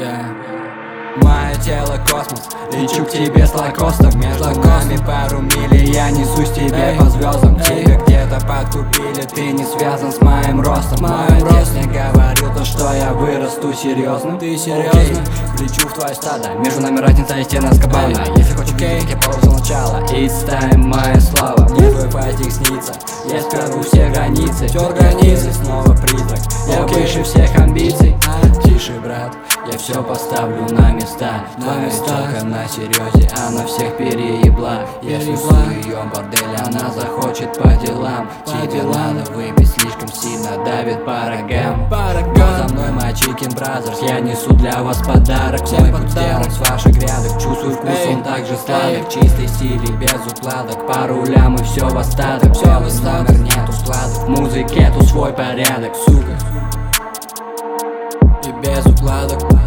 Мое тело космос, лечу к тебе с лакостом. Между нами пару миль, и я несусь тебе по звездам. Тебя где-то подкупили, ты не связан с моим ростом. Мой отец мне говорил то, что я вырасту серьезным. Ты серьезно? Лечу в твое стадо, между нами разница и стена скобана. Если хочешь видеть, я положил начало. It's time, моя слава. Мне твой файтик снится, я сперву все границы. Снова призрак, я выше всех амбиций. Тише, брат, я все поставлю на места. Твоя девчонка на серьезе, она всех переебла. Если в ее бордель, она захочет по делам. Тебе надо выпить, слишком сильно давит по рогам. Но за мной моя Chicken Brothers, я несу для вас подарок. Мой путь сделан с ваших грядок, чувствую вкус, он также сладок. Чистый стиль и без укладок, пару лям и все в остаток. Белый номер, нету складок, в музыке тут свой порядок, сука. И без укладок.